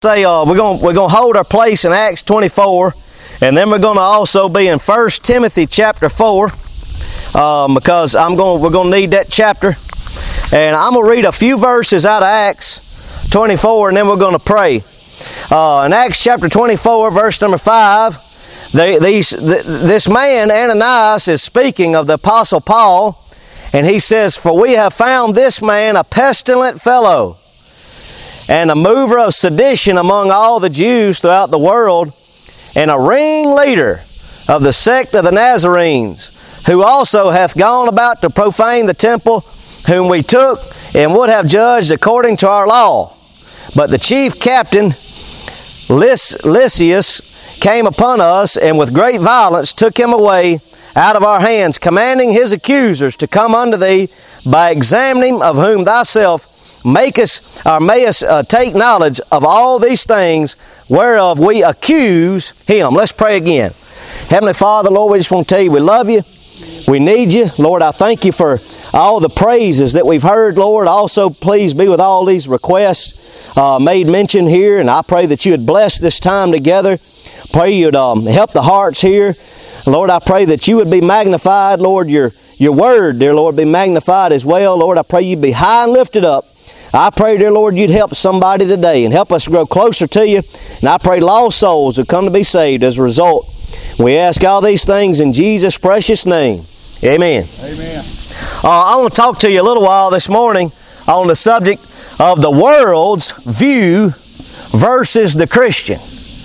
Say we're gonna hold our place in Acts 24, and then we're gonna also be in 1 Timothy chapter 4, because we're gonna need that chapter, and I'm gonna read a few verses out of Acts 24, and then we're gonna pray. In Acts chapter 24, verse number 5, this man Ananias is speaking of the Apostle Paul, and he says, "For we have found this man a pestilent fellow, and a mover of sedition among all the Jews throughout the world, and a ringleader of the sect of the Nazarenes, who also hath gone about to profane the temple, whom we took and would have judged according to our law. But the chief captain Lysias came upon us, and with great violence took him away out of our hands, commanding his accusers to come unto thee by examining, of whom thyself mayest take knowledge of all these things whereof we accuse him." Let's pray again. Heavenly Father, Lord, we just want to tell you we love you. We need you. Lord, I thank you for all the praises that we've heard, Lord. Also, please be with all these requests made mention here, and I pray that you would bless this time together. Pray you'd help the hearts here. Lord, I pray that you would be magnified. Lord, your word, dear Lord, be magnified as well. Lord, I pray you'd be high and lifted up. I pray, dear Lord, you'd help somebody today and help us grow closer to you. And I pray lost souls would come to be saved as a result. We ask all these things in Jesus' precious name. Amen. Amen. I want to talk to you a little while this morning on the subject of the world's view versus the Christian.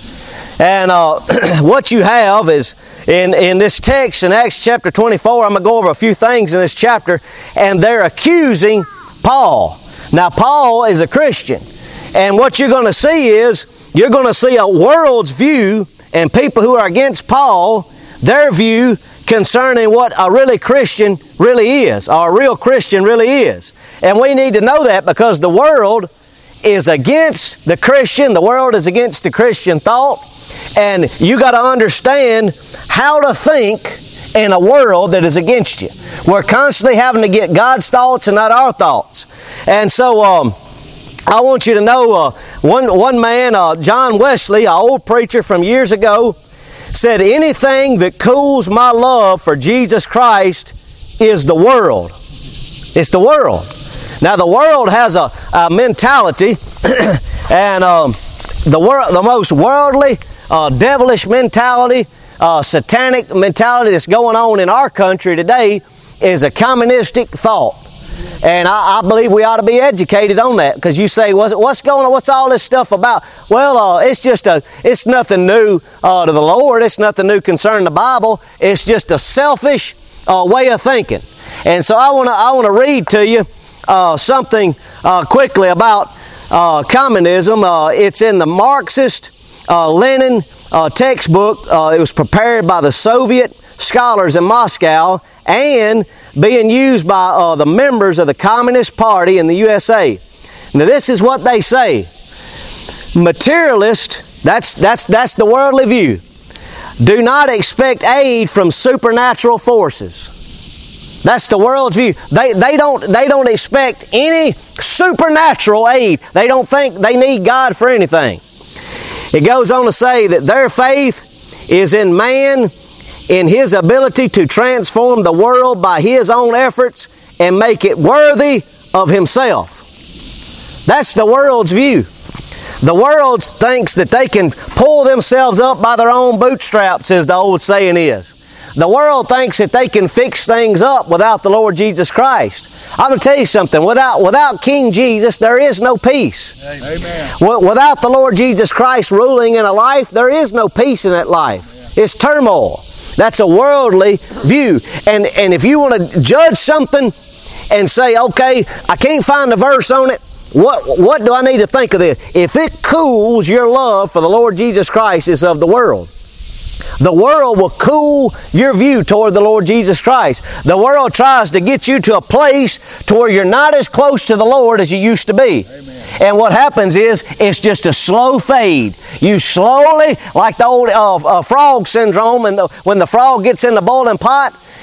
And what you have is in this text in Acts chapter 24, I'm going to go over a few things in this chapter, and they're accusing Paul. Now, Paul is a Christian, and what you're going to see is, you're going to see a world's view, and people who are against Paul, their view concerning what a really Christian really is, or a real Christian really is. And we need to know that because the world is against the Christian, the world is against the Christian thought, and you got to understand how to think in a world that is against you. We're constantly having to get God's thoughts and not our thoughts. And so I want you to know one man, John Wesley, an old preacher from years ago, said, "Anything that cools my love for Jesus Christ is the world." It's the world. Now the world has a mentality, and the most worldly, devilish mentality, satanic mentality that's going on in our country today is a communistic thought. And I believe we ought to be educated on that, because you say, what's going on? What's all this stuff about? Well, it's nothing new to the Lord. It's nothing new concerning the Bible. It's just a selfish way of thinking. And so I want to read to you something quickly about communism. It's in the Marxist Lenin textbook. It was prepared by the Soviet scholars in Moscow and being used by the members of the Communist Party in the USA. Now this is what they say. Materialist, that's the worldly view, do not expect aid from supernatural forces. That's the world's view. They don't expect any supernatural aid. They don't think they need God for anything. It goes on to say that their faith is in man, in his ability to transform the world by his own efforts and make it worthy of himself. That's the world's view. The world thinks that they can pull themselves up by their own bootstraps, as the old saying is. The world thinks that they can fix things up without the Lord Jesus Christ. I'm going to tell you something. Without King Jesus, there is no peace. Amen. Without the Lord Jesus Christ ruling in a life, there is no peace in that life. It's turmoil. That's a worldly view. And if you want to judge something and say, okay, I can't find a verse on it, what do I need to think of this? If it cools your love for the Lord Jesus Christ, it's of the world. The world will cool your view toward the Lord Jesus Christ. The world tries to get you to a place to where you're not as close to the Lord as you used to be. Amen. And what happens is, it's just a slow fade. You slowly, like the old frog syndrome, and when the frog gets in the boiling pot,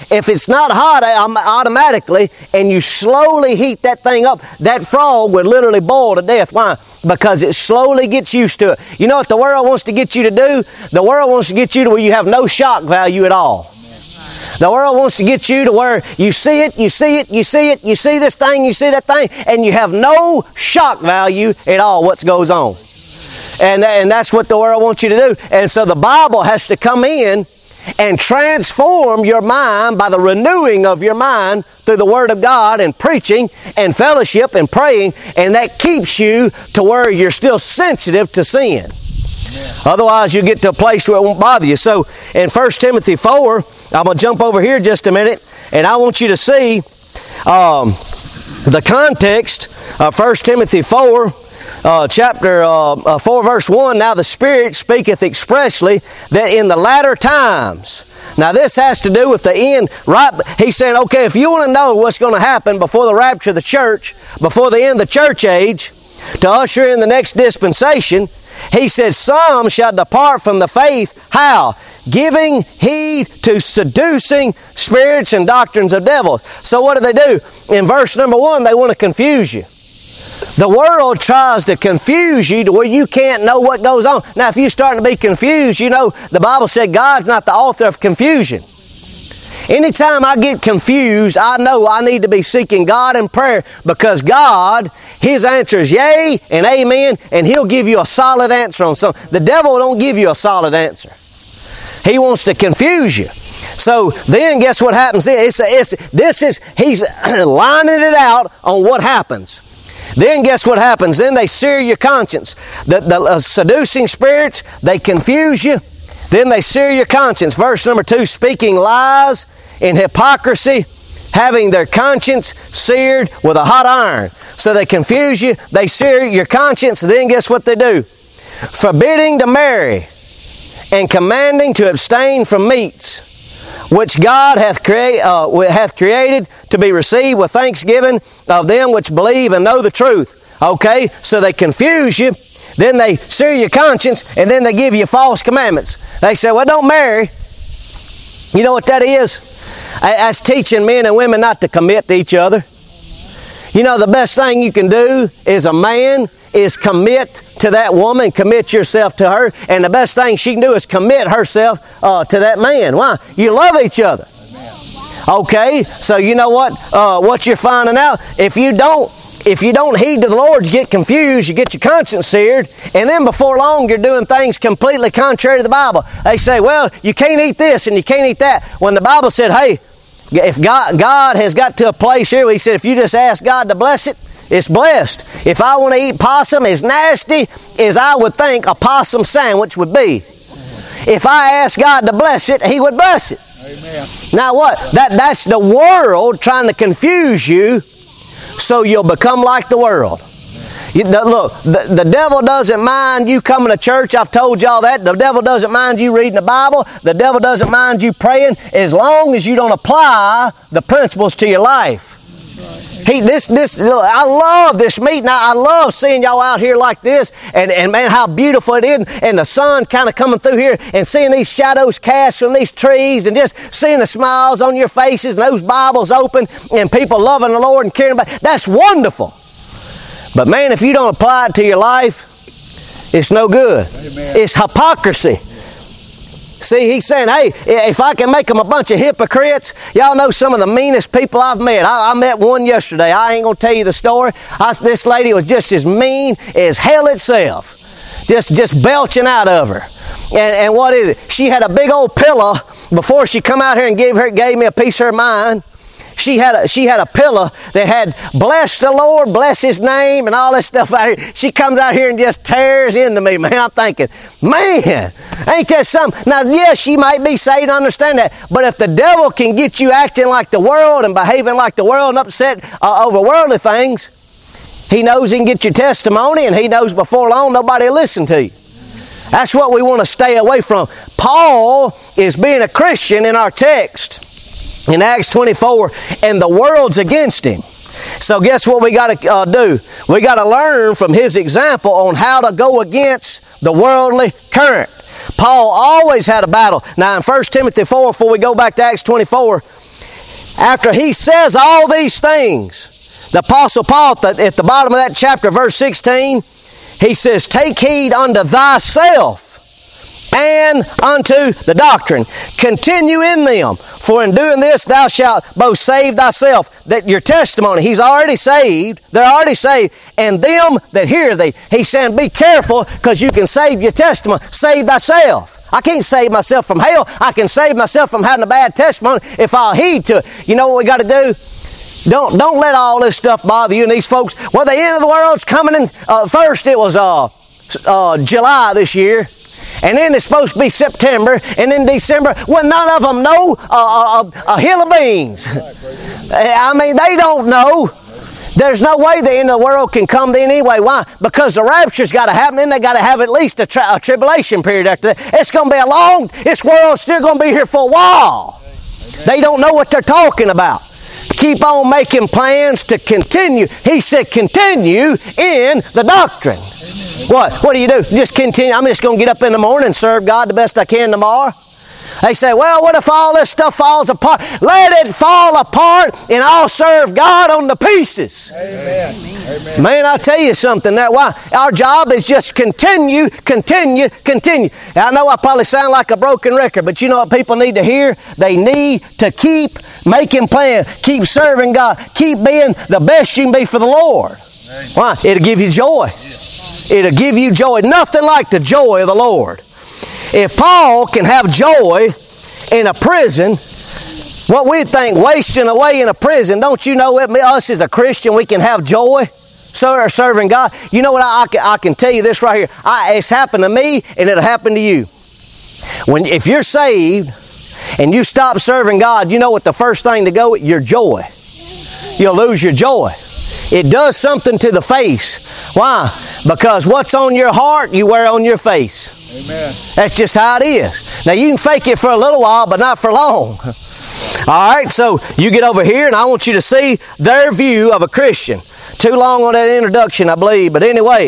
if it's not hot automatically and you slowly heat that thing up, that frog would literally boil to death. Why? Because it slowly gets used to it. You know what the world wants to get you to do? The world wants to get you to where you have no shock value at all. The world wants to get you to where you see it, you see it, you see it, you see this thing, you see that thing, and you have no shock value at all what goes on. And that's what the world wants you to do. And so the Bible has to come in and transform your mind by the renewing of your mind through the Word of God and preaching and fellowship and praying, and that keeps you to where you're still sensitive to sin. Otherwise, you get to a place where it won't bother you. So in 1 Timothy 4, I'm going to jump over here just a minute, and I want you to see the context of 1 Timothy 4, chapter 4, verse 1. Now the Spirit speaketh expressly that in the latter times. Now this has to do with the end. Right? He's saying, okay, if you want to know what's going to happen before the rapture of the church, before the end of the church age, to usher in the next dispensation, he says, some shall depart from the faith. How? Giving heed to seducing spirits and doctrines of devils. So what do? In verse number 1, they want to confuse you. The world tries to confuse you to where you can't know what goes on. Now, if you're starting to be confused, you know, the Bible said God's not the author of confusion. Anytime I get confused, I know I need to be seeking God in prayer, because God, His answer is yea and amen, and He'll give you a solid answer on something. The devil don't give you a solid answer. He wants to confuse you. So then guess what happens then? He's lining it out on what happens. Then guess what happens? Then they sear your conscience. The seducing spirits, they confuse you. Then they sear your conscience. Verse number 2, speaking lies in hypocrisy, having their conscience seared with a hot iron. So they confuse you, they sear your conscience, then guess what they do? Forbidding to marry and commanding to abstain from meats, which God hath created to be received with thanksgiving of them which believe and know the truth. Okay, so they confuse you, then they sear your conscience, and then they give you false commandments. They say, well, don't marry. You know what that is? That's teaching men and women not to commit to each other. You know, the best thing you can do as a man is commit to that woman, commit yourself to her, and the best thing she can do is commit herself to that man. Why? You love each other. Okay, so you know what you're finding out? If you don't heed to the Lord, you get confused, you get your conscience seared, and then before long you're doing things completely contrary to the Bible. They say, well, you can't eat this and you can't eat that. When the Bible said, hey, if God has got to a place here where He said, if you just ask God to bless it, it's blessed. If I want to eat possum, as nasty as I would think a possum sandwich would be, if I ask God to bless it, He would bless it. Amen. Now what? That's the world trying to confuse you so you'll become like the world. Look, the devil doesn't mind you coming to church. I've told y'all that. The devil doesn't mind you reading the Bible. The devil doesn't mind you praying, as long as you don't apply the principles to your life. I love this meeting. I love seeing y'all out here like this, and man, how beautiful it is, and the sun kind of coming through here, and seeing these shadows cast from these trees, and just seeing the smiles on your faces, and those Bibles open, and people loving the Lord and caring about it. That's wonderful. But man, if you don't apply it to your life, it's no good. Amen. It's hypocrisy. See, he's saying, hey, if I can make them a bunch of hypocrites, y'all know some of the meanest people I've met. I met one yesterday. I ain't going to tell you the story. This lady was just as mean as hell itself. Just belching out of her. And what is it? She had a big old pillow before she come out here and gave me a piece of her mind. She had a pillow that had bless the Lord, bless His name, and all this stuff out here. She comes out here and just tears into me, man. I'm thinking, man, ain't that something? Now, yes, she might be saved, I understand that. But if the devil can get you acting like the world and behaving like the world and upset over worldly things, he knows he can get your testimony, and he knows before long nobody will listen to you. That's what we want to stay away from. Paul is being a Christian in our text. In Acts 24, and the world's against him. So guess what we got to do? We got to learn from his example on how to go against the worldly current. Paul always had a battle. Now in 1 Timothy 4, before we go back to Acts 24, after he says all these things, the Apostle Paul, at the bottom of that chapter, verse 16, he says, take heed unto thyself and unto the doctrine. Continue in them, for in doing this thou shalt both save thyself. That your testimony, he's already saved, they're already saved, and them that hear thee. He's saying, be careful, because you can save your testimony. Save thyself. I can't save myself from hell. I can save myself from having a bad testimony if I'll heed to it. You know what we got to do? Don't let all this stuff bother you and these folks. Well, the end of the world's coming in. First it was July this year. And then it's supposed to be September, and then December. Well, none of them know a hill of beans. I mean, they don't know. There's no way the end of the world can come then anyway. Why? Because the rapture's got to happen, and they got to have at least a tribulation period after that. It's going to be a long, this world's still going to be here for a while. They don't know what they're talking about. Keep on making plans to continue. He said, continue in the doctrine. What do you do? Just continue. I'm just going to get up in the morning and serve God the best I can tomorrow. They say, well, what if all this stuff falls apart? Let it fall apart and I'll serve God on the pieces. Amen. Man, I'll tell you something. Why? Our job is just continue. I know I probably sound like a broken record, but you know what people need to hear? They need to keep making plans, keep serving God, keep being the best you can be for the Lord. Why? It'll give you joy. It'll give you joy. Nothing like the joy of the Lord. If Paul can have joy in a prison, what we think wasting away in a prison, don't you know us as a Christian, we can have joy serving God? You know what, I can tell you this right here. It's happened to me and it'll happen to you. If you're saved and you stop serving God, you know what the first thing to go? Your joy. You'll lose your joy. It does something to the face. Why? Because what's on your heart, you wear on your face. Amen. That's just how it is. Now, you can fake it for a little while, but not for long. All right, so you get over here, and I want you to see their view of a Christian. Too long on that introduction, I believe. But anyway,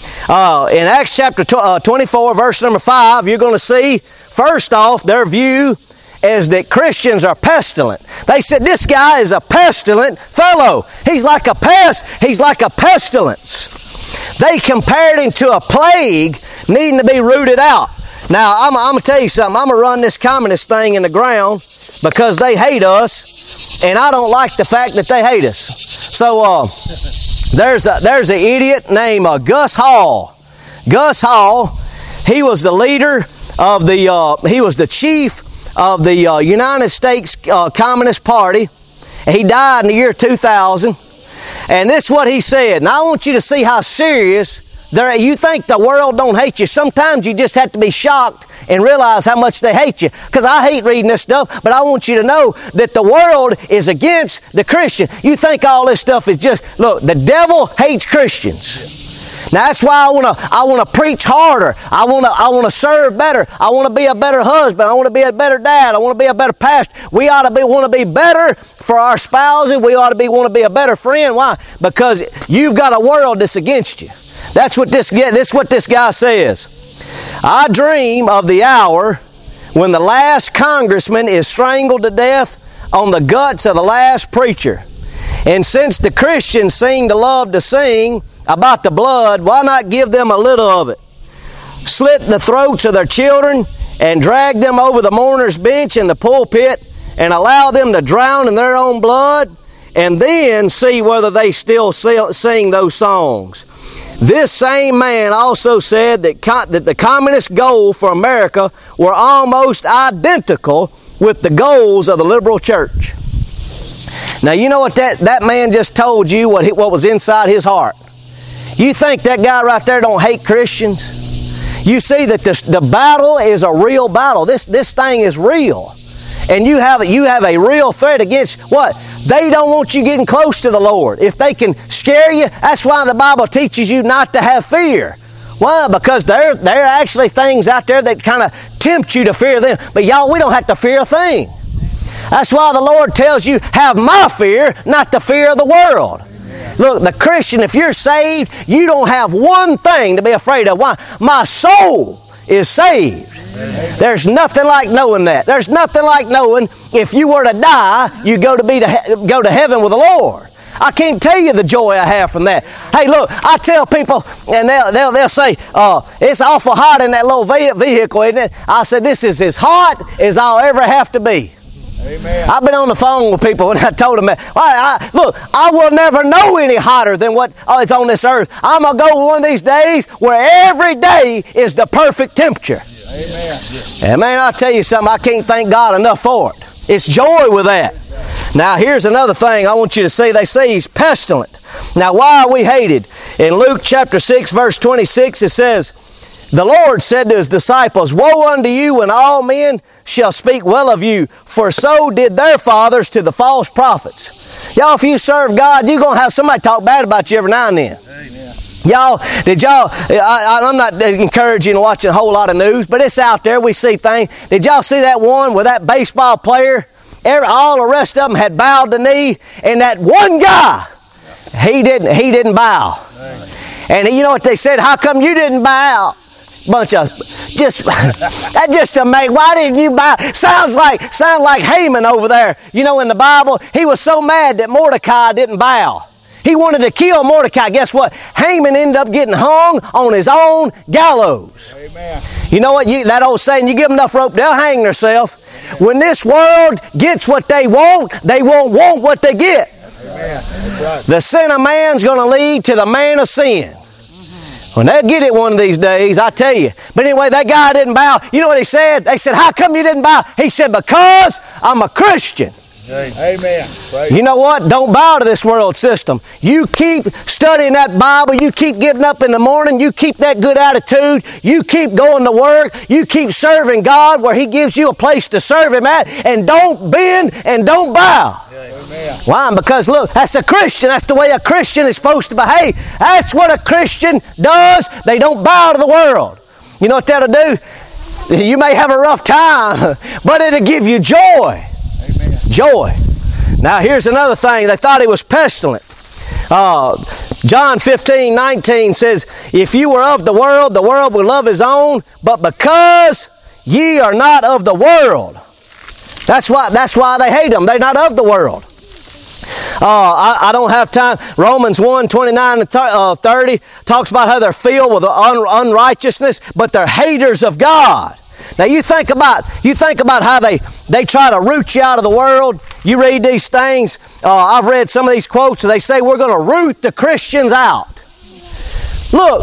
in Acts chapter 24, verse number 5, you're going to see, first off, their view is that Christians are pestilent. They said, this guy is a pestilent fellow. He's like a pest. He's like a pestilence. They compared him to a plague needing to be rooted out. Now, I'm going to tell you something. I'm going to run this communist thing in the ground because they hate us, and I don't like the fact that they hate us. So, there's an idiot named Gus Hall. Gus Hall, he was the leader of he was the chief of the United States Communist Party. He died in the year 2000. And this is what he said. And I want you to see how serious you think the world don't hate you. Sometimes you just have to be shocked and realize how much they hate you. Because I hate reading this stuff, but I want you to know that the world is against the Christian. You think all this stuff is just, look, the devil hates Christians. Now that's why I want to preach harder. I want to serve better. I want to be a better husband. I want to be a better dad. I want to be a better pastor. We want to be better for our spouses. We want to be a better friend. Why? Because you've got a world that's against you. That's what this guy says. I dream of the hour when the last congressman is strangled to death on the guts of the last preacher. And since the Christians seem to love to sing about the blood, why not give them a little of it? Slit the throats of their children and drag them over the mourner's bench in the pulpit and allow them to drown in their own blood, and then see whether they still sing those songs. This same man also said that the communist goal for America were almost identical with the goals of the liberal church. Now, you know what that man just told you, what was inside his heart. You think that guy right there don't hate Christians? You see that the battle is a real battle. This thing is real. And you have a real threat against what? They don't want you getting close to the Lord. If they can scare you, that's why the Bible teaches you not to have fear. Why? Because there are actually things out there that kind of tempt you to fear them. But y'all, we don't have to fear a thing. That's why the Lord tells you, have my fear, not the fear of the world. Look, the Christian, if you're saved, you don't have one thing to be afraid of. Why? My soul is saved. There's nothing like knowing that. There's nothing like knowing if you were to die, you go to heaven with the Lord. I can't tell you the joy I have from that. Hey, look, I tell people, and they'll say, it's awful hot in that little vehicle, isn't it? I said, this is as hot as I'll ever have to be. Amen. I've been on the phone with people and I told them, look, I will never know any hotter than what is on this earth. I'm going to go one of these days where every day is the perfect temperature. Amen. And man, I'll tell you something, I can't thank God enough for it. It's joy with that. Now, here's another thing I want you to see. They say He's pestilent. Now, why are we hated? In Luke chapter 6, verse 26, it says, the Lord said to His disciples, woe unto you when all men shall speak well of you, for so did their fathers to the false prophets. Y'all, if you serve God, you're going to have somebody talk bad about you every now and then. Amen. I'm not encouraging to watch a whole lot of news, but it's out there. We see things. Did y'all see that one with that baseball player? All the rest of them had bowed the knee, and that one guy, he didn't bow. And you know what they said? How come you didn't bow? Bunch of that just amazing. Why didn't you bow? Sounds like Haman over there. You know, in the Bible, he was so mad that Mordecai didn't bow. He wanted to kill Mordecai. Guess what? Haman ended up getting hung on his own gallows. Amen. You know what? That old saying, you give them enough rope, they'll hang themselves. When this world gets what they won't want what they get. Amen. The sin of man's going to lead to the man of sin. When they'll get it one of these days, I tell you. But anyway, that guy didn't bow. You know what he said? They said, how come you didn't bow? He said, because I'm a Christian. Amen. You know what? Don't bow to this world system. You keep studying that Bible. You keep getting up in the morning. You keep that good attitude. You keep going to work. You keep serving God where He gives you a place to serve Him at. And don't bend and don't bow. Amen. Why? Because look, that's a Christian. That's the way a Christian is supposed to behave. That's what a Christian does. They don't bow to the world. You know what that'll do? You may have a rough time, but it'll give you joy. Joy. Now here's another thing. They thought He was pestilent. John 15:19 says, if you were of the world would love his own, but because ye are not of the world. That's why they hate them. They're not of the world. I don't have time. Romans 1:29-30 talks about how they're filled with unrighteousness, but they're haters of God. Now you think about how they try to root you out of the world. You read these things. I've read some of these quotes. They say we're going to root the Christians out. Look,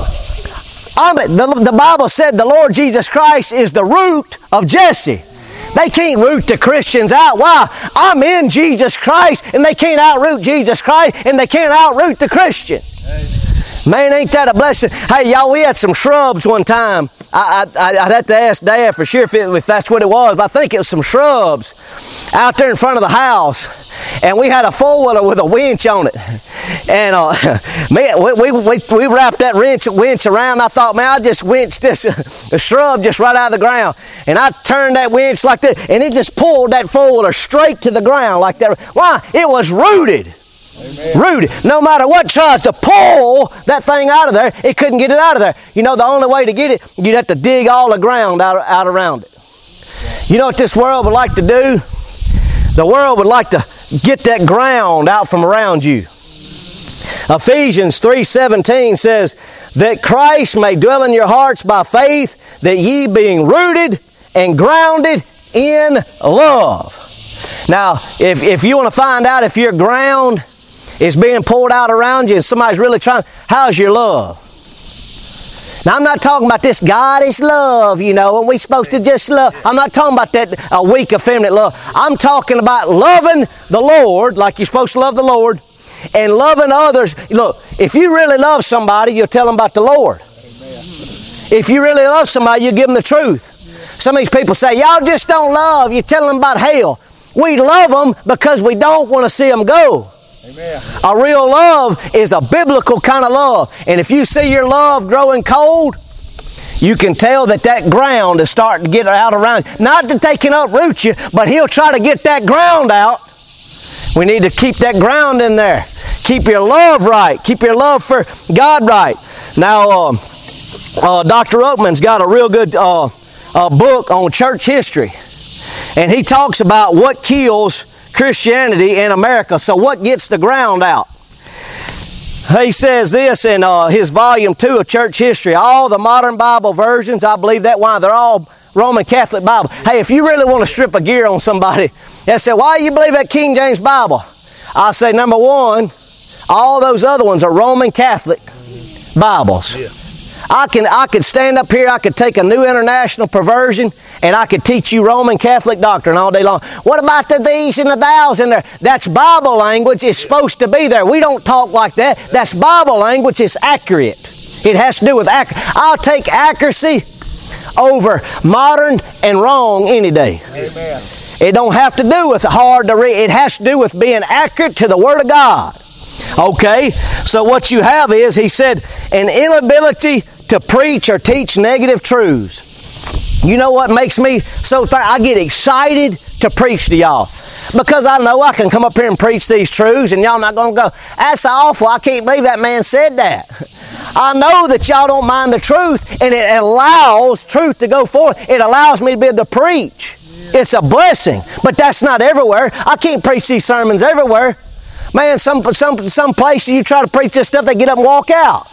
the Bible said the Lord Jesus Christ is the root of Jesse. They can't root the Christians out. Why? I'm in Jesus Christ, and they can't outroot Jesus Christ, and they can't outroot the Christian. Man, ain't that a blessing? Hey, y'all, we had some shrubs one time. I'd have to ask Dad for sure if that's what it was, but I think it was some shrubs out there in front of the house. And we had a four-wheeler with a winch on it. And man, we wrapped that winch around. I thought, man, I'll just winch this shrub just right out of the ground. And I turned that winch like that, and it just pulled that four-wheeler straight to the ground like that. Why? It was rooted. Amen. Rooted. No matter what tries to pull that thing out of there, it couldn't get it out of there. You know, the only way to get it, you'd have to dig all the ground out around it. You know what this world would like to do? The world would like to get that ground out from around you. Ephesians 3:17 says, that Christ may dwell in your hearts by faith, that ye being rooted and grounded in love. Now, if you want to find out if your ground is being poured out around you and somebody's really trying, how's your love? Now, I'm not talking about this God-ish love, you know, and we're supposed to just love. I'm not talking about that weak, effeminate love. I'm talking about loving the Lord like you're supposed to love the Lord and loving others. Look, if you really love somebody, you'll tell them about the Lord. Amen. If you really love somebody, you give them the truth. Some of these people say, y'all just don't love. You tell them about hell. We love them because we don't want to see them go. Amen. A real love is a biblical kind of love. And if you see your love growing cold, you can tell that ground is starting to get out around you. Not that they can uproot you, but He'll try to get that ground out. We need to keep that ground in there. Keep your love right. Keep your love for God right. Now, Dr. Oatman's got a real good book on church history. And he talks about what kills Christianity in America. So what gets the ground out? He says this in his volume 2 of church history. All the modern Bible versions, I believe that why they're all Roman Catholic Bible. Hey, if you really want to strip a gear on somebody, they say, why do you believe that King James Bible? I say, number one, all those other ones are Roman Catholic Bibles. Yeah. I could stand up here, I could take a New International Perversion, and I could teach you Roman Catholic doctrine all day long. What about the these and the thous in there? That's Bible language. It's supposed to be there. We don't talk like that. That's Bible language. It's accurate. It has to do with accuracy. I'll take accuracy over modern and wrong any day. Amen. It don't have to do with hard to read. It has to do with being accurate to the Word of God. Okay? So what you have is, he said, an inability to preach or teach negative truths. You know what makes me so I get excited to preach to y'all. Because I know I can come up here and preach these truths and y'all not going to go, that's awful, I can't believe that man said that. I know that y'all don't mind the truth, and it allows truth to go forth. It allows me to be able to preach. It's a blessing, but that's not everywhere. I can't preach these sermons everywhere. Man, some places you try to preach this stuff, they get up and walk out.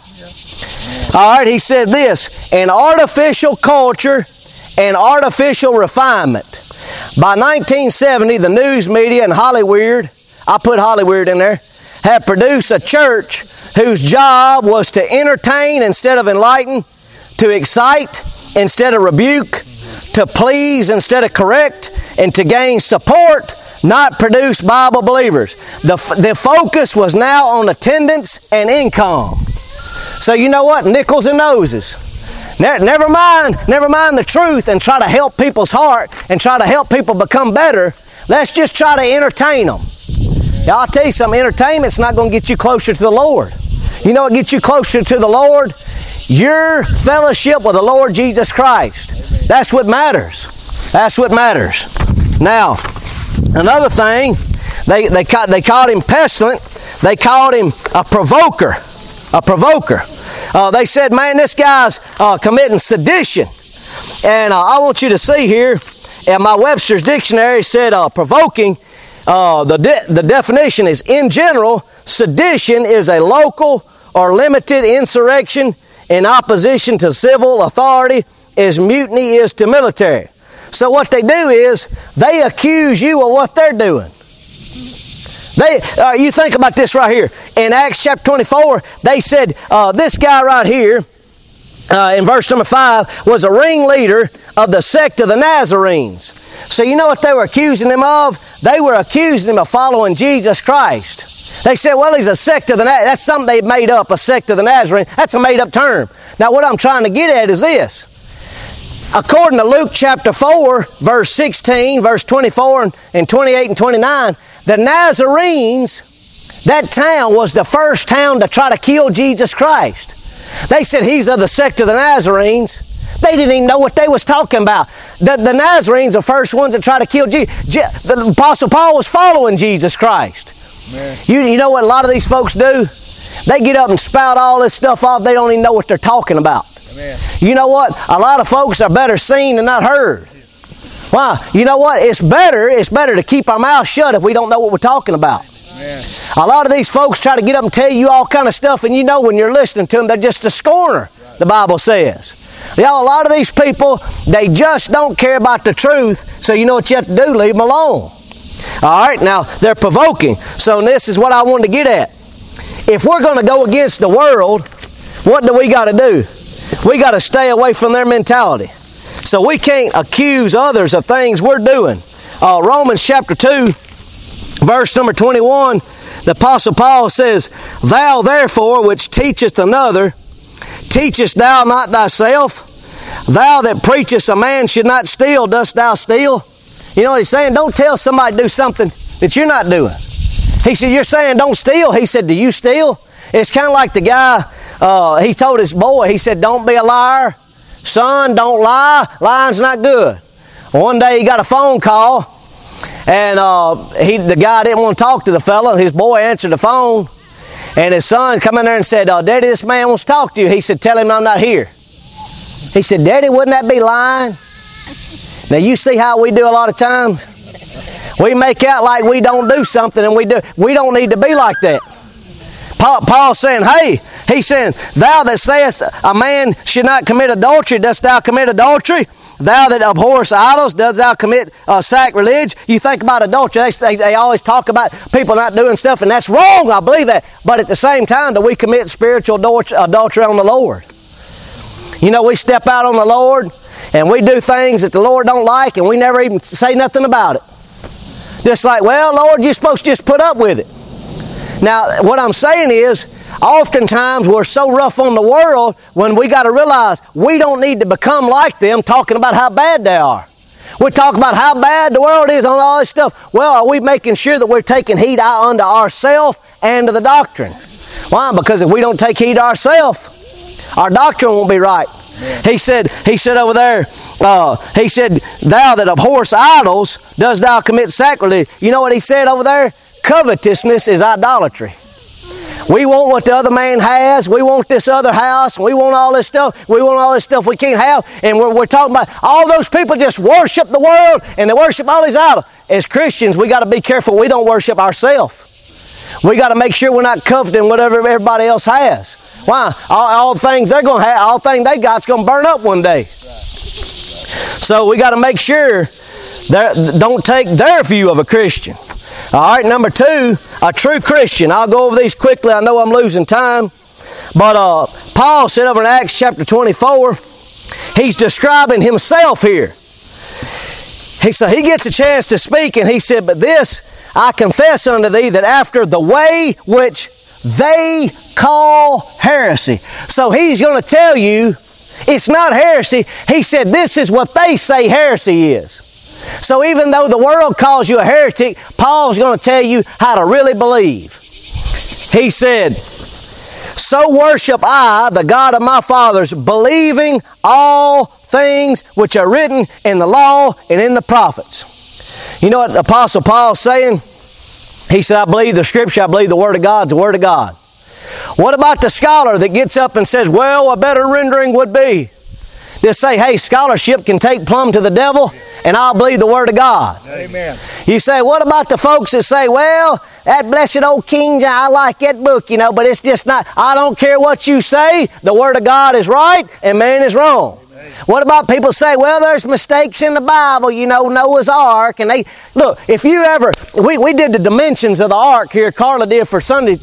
All right, he said this, an artificial culture and artificial refinement. By 1970, the news media and Hollywood, I put Hollywood in there, had produced a church whose job was to entertain instead of enlighten, to excite instead of rebuke, to please instead of correct, and to gain support, not produce Bible believers. The focus was now on attendance and income. So you know what? Nickels and noses. Never mind the truth and try to help people's heart and try to help people become better. Let's just try to entertain them. Now, I'll tell you something, entertainment's not going to get you closer to the Lord. You know what gets you closer to the Lord? Your fellowship with the Lord Jesus Christ. That's what matters. That's what matters. Now, another thing, they called him pestilent. They called him a provoker. A provoker. They said, man, this guy's committing sedition. And I want you to see here, in my Webster's Dictionary said provoking, the definition is, in general, sedition is a local or limited insurrection in opposition to civil authority as mutiny is to military. So what they do is, they accuse you of what they're doing. You think about this right here. In Acts chapter 24, they said this guy right here, in verse number 5, was a ringleader of the sect of the Nazarenes. So you know what they were accusing him of? They were accusing him of following Jesus Christ. They said, well, he's a sect of the Nazarenes. That's something they made up, a sect of the Nazarenes. That's a made-up term. Now what I'm trying to get at is this. According to Luke chapter 4, verse 16, verse 24, and 28 and 29, the Nazarenes, that town was the first town to try to kill Jesus Christ. They said he's of the sect of the Nazarenes. They didn't even know what they was talking about. The Nazarenes are the first ones that tried to kill Jesus. The Apostle Paul was following Jesus Christ. You know what a lot of these folks do? They get up and spout all this stuff off. They don't even know what they're talking about. Amen. You know what? A lot of folks are better seen than not heard. Why? You know what? It's better to keep our mouth shut if we don't know what we're talking about. Amen. A lot of these folks try to get up and tell you all kind of stuff, and you know when you're listening to them, they're just a scorner, the Bible says. Y'all, a lot of these people, they just don't care about the truth, so you know what you have to do? Leave them alone. All right, now, they're provoking. So this is what I wanted to get at. If we're going to go against the world, what do we got to do? We got to stay away from their mentality. So we can't accuse others of things we're doing. Romans chapter 2, verse number 21, the Apostle Paul says, thou therefore which teachest another, teachest thou not thyself? Thou that preachest a man should not steal, dost thou steal? You know what he's saying? Don't tell somebody to do something that you're not doing. He said, you're saying don't steal. He said, do you steal? It's kind of like the guy, he told his boy, he said, don't be a liar. Son, don't lie. Lying's not good. One day he got a phone call, and the guy didn't want to talk to the fellow. His boy answered the phone, and his son come in there and said, Daddy, this man wants to talk to you. He said, tell him I'm not here. He said, Daddy, wouldn't that be lying? Now you see how we do a lot of times? We make out like we don't do something, and we do. We don't need to be like that. Paul's saying, hey, he's saying, thou that sayest a man should not commit adultery, dost thou commit adultery? Thou that abhorrest idols, dost thou commit sacrilege? You think about adultery, they always talk about people not doing stuff, and that's wrong, I believe that. But at the same time, do we commit spiritual adultery on the Lord? You know, we step out on the Lord, and we do things that the Lord don't like, and we never even say nothing about it. Just like, well, Lord, you're supposed to just put up with it. Now, what I'm saying is, oftentimes we're so rough on the world when we got to realize we don't need to become like them talking about how bad they are. We talk about how bad the world is on all this stuff. Well, are we making sure that we're taking heed unto ourselves and to the doctrine? Why? Because if we don't take heed to ourselves, our doctrine won't be right. He said over there, he said, thou that abhorrest idols, dost thou commit sacrilege? You know what he said over there? Covetousness is idolatry. We want what the other man has. We want this other house. We want all this stuff. We want all this stuff we can't have. And we're talking about all those people just worship the world and they worship all these idols. As Christians, we got to be careful we don't worship ourselves. We got to make sure we're not coveting whatever everybody else has. Why? All things they're going to have, all things they got's going to burn up one day. So we got to make sure don't take their view of a Christian. All right, number 2, a true Christian. I'll go over these quickly. I know I'm losing time. But Paul said over in Acts chapter 24, he's describing himself here. So he gets a chance to speak, and he said, but this I confess unto thee, that after the way which they call heresy. So he's going to tell you it's not heresy. He said this is what they say heresy is. So even though the world calls you a heretic, Paul's going to tell you how to really believe. He said, so worship I, the God of my fathers, believing all things which are written in the law and in the prophets. You know what the Apostle Paul's saying? He said, I believe the Scripture, I believe the Word of God's the Word of God. What about the scholar that gets up and says, well, a better rendering would be? Just say, hey, scholarship can take plumb to the devil, and I'll believe the Word of God. Amen. You say, what about the folks that say, well, that blessed old King James, I like that book, but it's just not, I don't care what you say, the Word of God is right, and man is wrong. Amen. What about people say, well, there's mistakes in the Bible, Noah's Ark, and they, look, if you ever, we did the dimensions of the Ark here, Carla did for Sunday.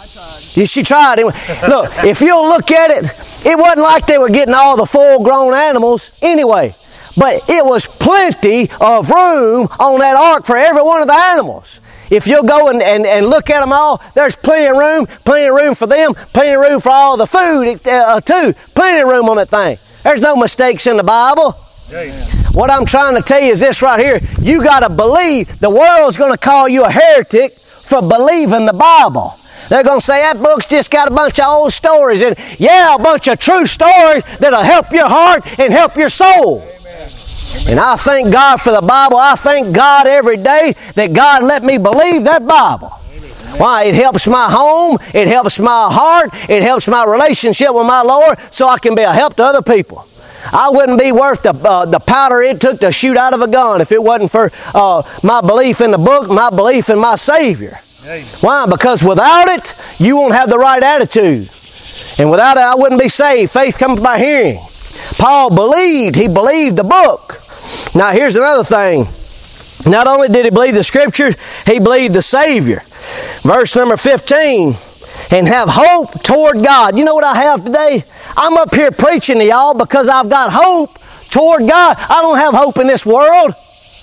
She tried. Look, if you'll look at it, it wasn't like they were getting all the full-grown animals anyway. But it was plenty of room on that ark for every one of the animals. If you'll go and look at them all, there's plenty of room for them, plenty of room for all the food too. Plenty of room on that thing. There's no mistakes in the Bible. Amen. What I'm trying to tell you is this right here. You got to believe. The world's going to call you a heretic for believing the Bible. They're going to say that book's just got a bunch of old stories and a bunch of true stories that'll help your heart and help your soul. Amen. And I thank God for the Bible. I thank God every day that God let me believe that Bible. Amen. Why? It helps my home. It helps my heart. It helps my relationship with my Lord so I can be a help to other people. I wouldn't be worth the powder it took to shoot out of a gun if it wasn't for my belief in the book, my belief in my Savior. Why? Because without it, you won't have the right attitude. And without it, I wouldn't be saved. Faith comes by hearing. Paul believed. He believed the book. Now, here's another thing. Not only did he believe the Scriptures, he believed the Savior. Verse number 15. And have hope toward God. You know what I have today? I'm up here preaching to y'all because I've got hope toward God. I don't have hope in this world.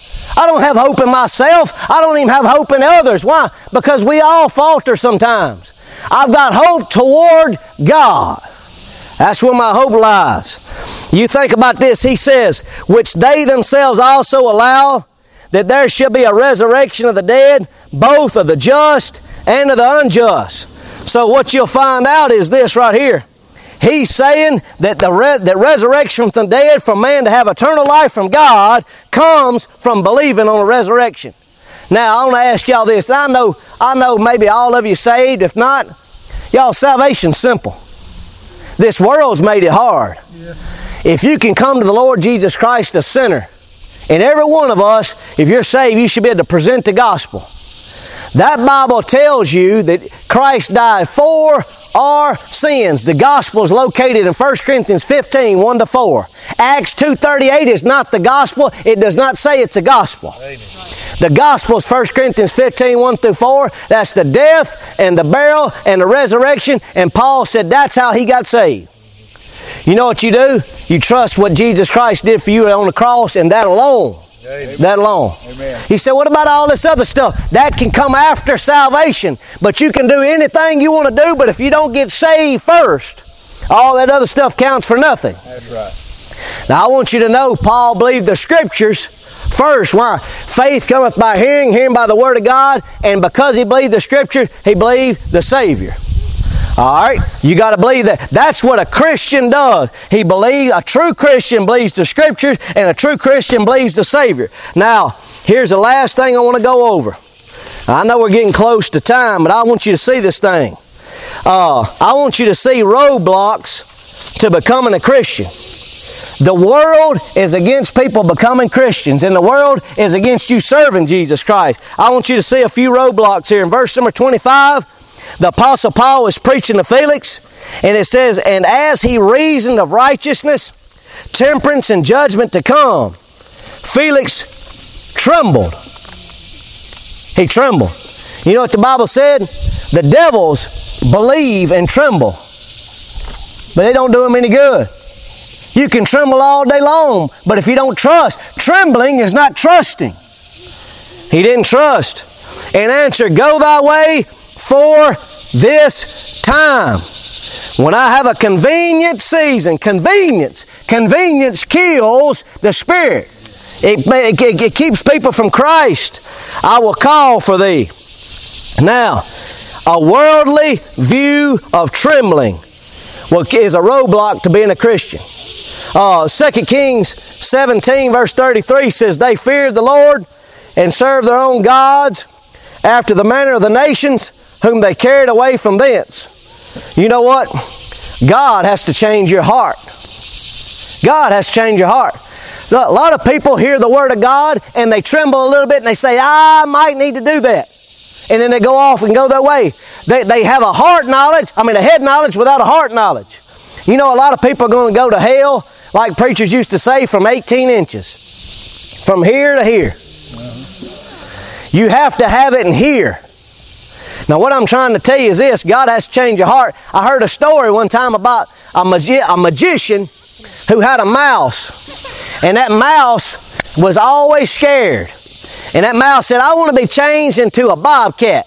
I don't have hope in myself. I don't even have hope in others. Why? Because we all falter sometimes. I've got hope toward God. That's where my hope lies. You think about this. He says, which they themselves also allow, that there shall be a resurrection of the dead, both of the just and of the unjust. So what you'll find out is this right here. He's saying that that resurrection from the dead, from man to have eternal life from God, comes from believing on a resurrection. Now, I want to ask y'all this. I know maybe all of you saved. If not, y'all, salvation's simple. This world's made it hard. Yeah. if you can come to the Lord Jesus Christ a sinner, and every one of us, if you're saved, you should be able to present the gospel. That Bible tells you that Christ died for our sins. The gospel is located in 1 Corinthians 15, 1-4. Acts 2:38 is not the gospel. It does not say it's a gospel. Amen. The gospel is 1 Corinthians 15, 1-4. That's the death and the burial and the resurrection. And Paul said that's how he got saved. You know what you do? You trust what Jesus Christ did for you on the cross, and that alone. Amen. That alone. Amen. He said, what about all this other stuff? That can come after salvation. But you can do anything you want to do, but if you don't get saved first, all that other stuff counts for nothing. That's right. Now I want you to know, Paul believed the Scriptures first. Why? Faith cometh by hearing, hearing by the Word of God, and because he believed the Scripture, he believed the Savior. All right? You got to believe that. That's what a Christian does. A true Christian believes the Scriptures, and a true Christian believes the Savior. Now, here's the last thing I want to go over. I know we're getting close to time, but I want you to see this thing. I want you to see roadblocks to becoming a Christian. The world is against people becoming Christians, and the world is against you serving Jesus Christ. I want you to see a few roadblocks here. In verse number 25, the Apostle Paul is preaching to Felix, and it says, and as he reasoned of righteousness, temperance, and judgment to come, Felix trembled. He trembled. You know what the Bible said? The devils believe and tremble, but they don't do them any good. You can tremble all day long, but if you don't trust, trembling is not trusting. He didn't trust. And answered, go thy way for this time. When I have a convenient season, convenience kills the Spirit. It keeps people from Christ. I will call for thee. Now, a worldly view of trembling is a roadblock to being a Christian. 2 Kings 17 verse 33 says, they feared the Lord and served their own gods after the manner of the nations whom they carried away from thence. You know what? God has to change your heart. God has to change your heart. A lot of people hear the Word of God and they tremble a little bit and they say, I might need to do that. And then they go off and go their way. They have a head knowledge without a heart knowledge. You know, a lot of people are going to go to hell, like preachers used to say, from 18 inches. From here to here. You have to have it in here. Now what I'm trying to tell you is this, God has to change your heart. I heard a story one time about a magician who had a mouse. And that mouse was always scared. And that mouse said, I want to be changed into a bobcat.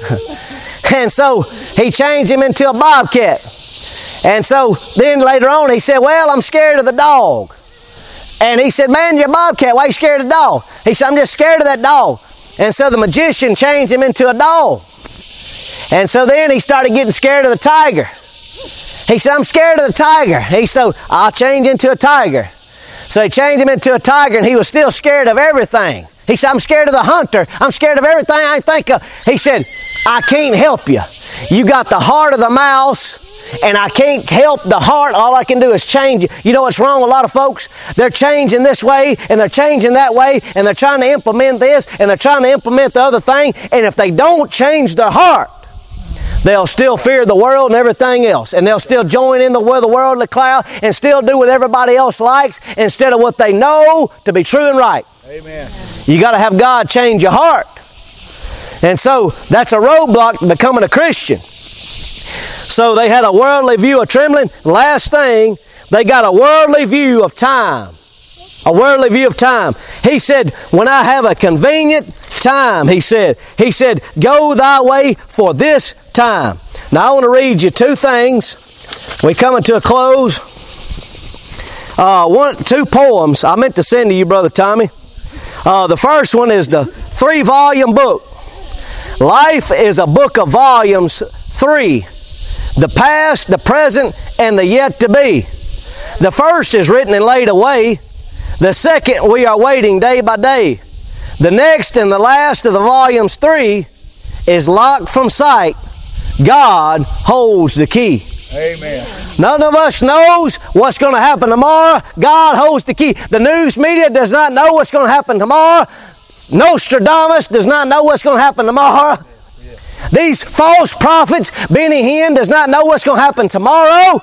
And so he changed him into a bobcat. And so then later on he said, well, I'm scared of the dog. And he said, man, you're a bobcat. Why are you scared of the dog? He said, I'm just scared of that dog. And so the magician changed him into a dog. And so then he started getting scared of the tiger. He said, I'm scared of the tiger. He said, I'll change into a tiger. So he changed him into a tiger, and he was still scared of everything. He said, I'm scared of the hunter. I'm scared of everything I think of. He said, I can't help you. You got the heart of the mouse, and I can't help the heart. All I can do is change it. You know what's wrong with a lot of folks? They're changing this way, and they're changing that way, and they're trying to implement this, and they're trying to implement the other thing. And if they don't change their heart, they'll still fear the world and everything else. And they'll still join in the worldly cloud and still do what everybody else likes instead of what they know to be true and right. Amen. You got to have God change your heart. And so that's a roadblock to becoming a Christian. So they had a worldly view of trembling. Last thing, they got a worldly view of time. A worldly view of time. He said, when I have a convenient time, he said, go thy way for this time. Now I want to read you two things. We're coming to a close. Two poems I meant to send to you, Brother Tommy. The first one is the 3-volume book. Life is a book of volumes 3. The past, the present, and the yet to be. The first is written and laid away. The second we are waiting day by day. The next and the last of the volumes 3 is locked from sight. God holds the key. Amen. None of us knows what's going to happen tomorrow. God holds the key. The news media does not know what's going to happen tomorrow. Nostradamus does not know what's going to happen tomorrow. These false prophets, Benny Hinn, does not know what's going to happen tomorrow.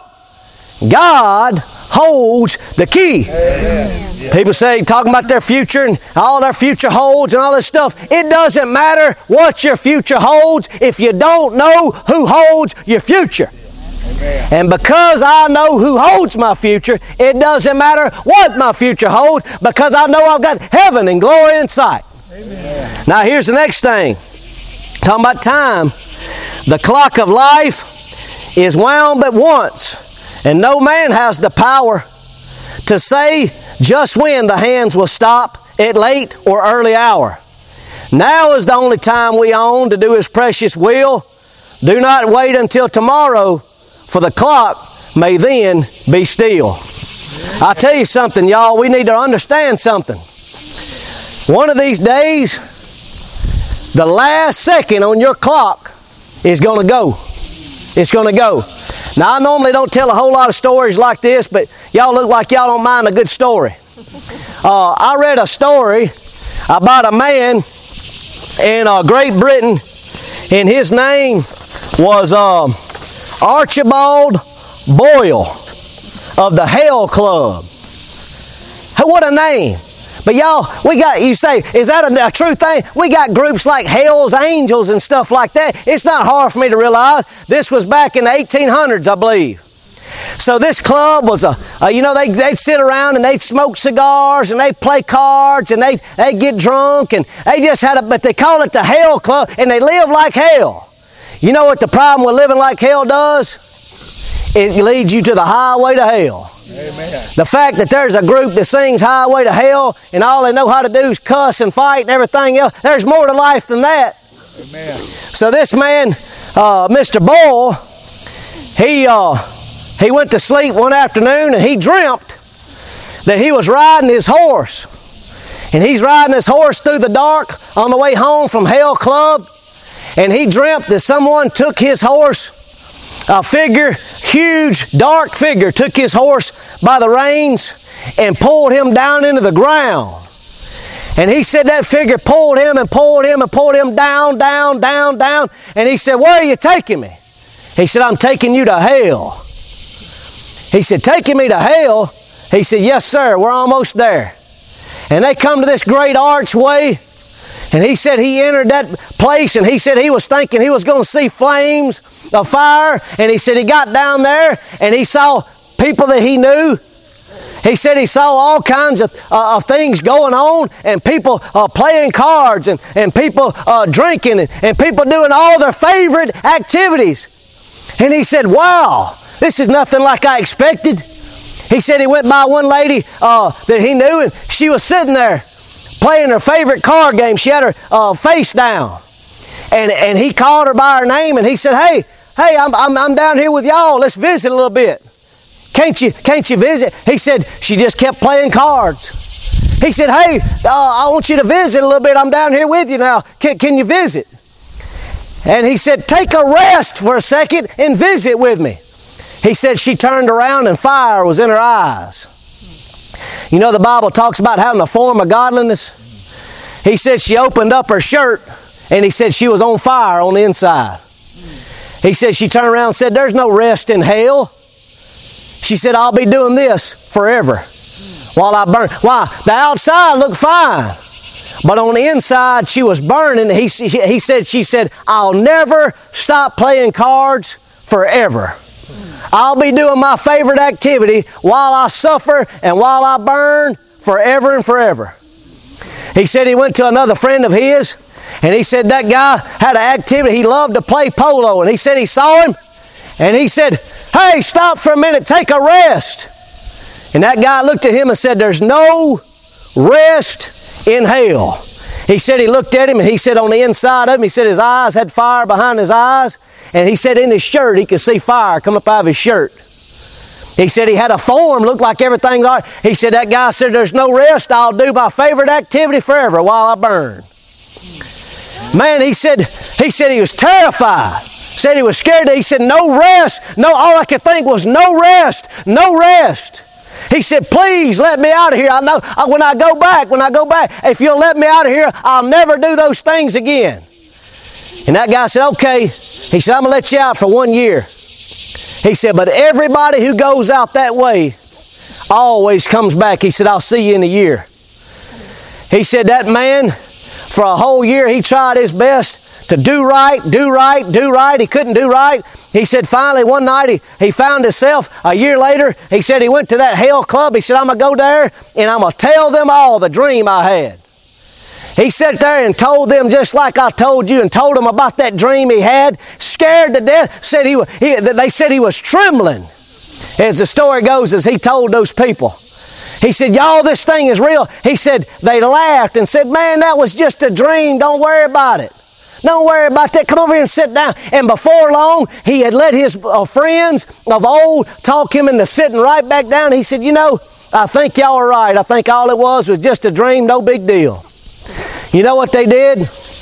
God holds the key. Amen. People say, talking about their future and all their future holds and all this stuff. It doesn't matter what your future holds if you don't know who holds your future. Amen. And because I know who holds my future, it doesn't matter what my future holds because I know I've got heaven and glory in sight. Amen. Now here's the next thing. Talking about time. The clock of life is wound but once, and no man has the power to say just when the hands will stop at late or early hour. Now is the only time we own to do His precious will. Do not wait until tomorrow, for the clock may then be still. I tell you something, y'all, we need to understand something. One of these days, the last second on your clock is going to go. It's going to go. Now, I normally don't tell a whole lot of stories like this, but y'all look like y'all don't mind a good story. I read a story about a man in Great Britain, and his name was Archibald Boyle of the Hell Club. What a name. But y'all, you say, is that a true thing? We got groups like Hell's Angels and stuff like that. It's not hard for me to realize. This was back in the 1800s, I believe. So this club was they'd sit around and they'd smoke cigars and they'd play cards and they'd get drunk and they just but they call it the Hell Club and they live like hell. You know what the problem with living like hell does? It leads you to the highway to hell. Amen. The fact that there's a group that sings Highway to Hell and all they know how to do is cuss and fight and everything else, there's more to life than that. Amen. So this man, Mr. Boyle, he went to sleep one afternoon and he dreamt that he was riding his horse. And he's riding his horse through the dark on the way home from Hell Club. And he dreamt that someone took his horse, a figure, huge, dark figure, took his horse by the reins and pulled him down into the ground. And he said that figure pulled him and pulled him and pulled him down, down, down, down. And he said, "Where are you taking me?" He said, "I'm taking you to hell." He said, "Taking me to hell?" He said, "Yes, sir, we're almost there." And they come to this great archway. And he said he entered that place and he said he was thinking he was going to see flames of fire. And he said he got down there and he saw people that he knew. He said he saw all kinds of things going on and people playing cards and people drinking and people doing all their favorite activities. And he said, "Wow, this is nothing like I expected." He said he went by one lady that he knew and she was sitting there playing her favorite card game. She had her face down. And he called her by her name and he said, hey, I'm down here with y'all. Let's visit a little bit. Can't you visit? He said, she just kept playing cards. He said, "Hey, I want you to visit a little bit. I'm down here with you now. Can you visit?" And he said, "Take a rest for a second and visit with me." He said she turned around and fire was in her eyes. You know the Bible talks about having a form of godliness. He said she opened up her shirt and he said she was on fire on the inside. He said she turned around and said, "There's no rest in hell." She said, "I'll be doing this forever while I burn." Why? The outside looked fine, but on the inside she was burning. She said, "I'll never stop playing cards forever. I'll be doing my favorite activity while I suffer and while I burn forever and forever." He said he went to another friend of his and he said that guy had an activity. He loved to play polo and he said he saw him and he said, "Hey, stop for a minute, take a rest." And that guy looked at him and said, "There's no rest in hell." He said he looked at him and he said on the inside of him, he said his eyes had fire behind his eyes. And he said in his shirt, he could see fire come up out of his shirt. He said he had a form, looked like everything's all right. He said that guy said, "There's no rest. I'll do my favorite activity forever while I burn." Man, he said he was terrified. Said he was scared. He said, no rest. No, all I could think was no rest. No rest. He said, please let me out of here. I know when I go back, if you'll let me out of here, I'll never do those things again. And that guy said, okay. He said, I'm going to let you out for 1 year. He said, but everybody who goes out that way always comes back. He said, I'll see you in a year. He said that man, for a whole year, he tried his best to do right. He couldn't do right. He said finally one night he found himself a year later. He said he went to that hell club. He said, I'm going to go there and I'm going to tell them all the dream I had. He sat there and told them just like I told you and told them about that dream he had. Scared to death. They said he was trembling. As the story goes, as he told those people. He said, y'all, this thing is real. He said, they laughed and said, man, that was just a dream. Don't worry about it. Don't worry about that. Come over here and sit down. And before long, he had let his friends of old talk him into sitting right back down. He said, you know, I think y'all are right. I think all it was just a dream, no big deal. You know what they did?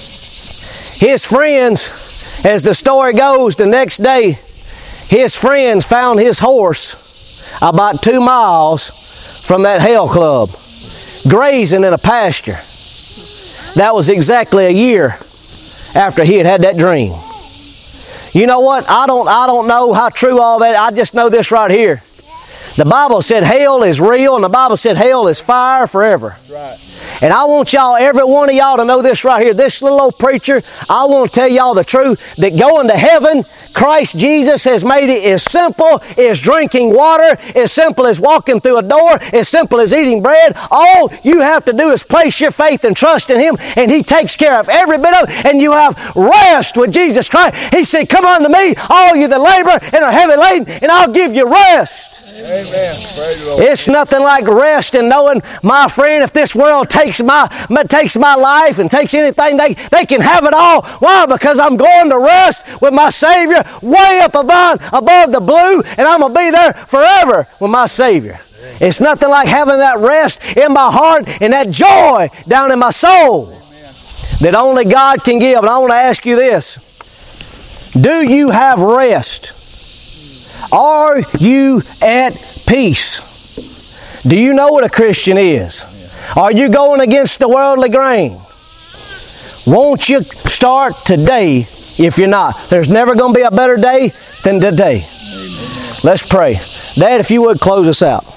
His friends, as the story goes, the next day, his friends found his horse about 2 miles from that hell club, grazing in a pasture. That was exactly a year after he had that dream. You know what? I don't know how true all that. I just know this right here. The Bible said hell is real, and the Bible said hell is fire forever. Right. And I want y'all, every one of y'all, to know this right here. This little old preacher, I want to tell y'all the truth, that going to heaven, Christ Jesus has made it as simple as drinking water, as simple as walking through a door, as simple as eating bread. All you have to do is place your faith and trust in Him, and He takes care of every bit of it, and you have rest with Jesus Christ. He said, come unto me, all you that labor and are heavy laden, and I'll give you rest. Amen. Praise the Lord. It's nothing like rest and knowing, my friend, if this world takes my life and takes anything, they can have it all. Why? Because I'm going to rest with my Savior way up above the blue, and I'm going to be there forever with my Savior. It's nothing like having that rest in my heart and that joy down in my soul that only God can give. And I want to ask you this. Do you have rest? Are you at peace? Do you know what a Christian is? Are you going against the worldly grain? Won't you start today if you're not? There's never going to be a better day than today. Let's pray. Dad, if you would close us out.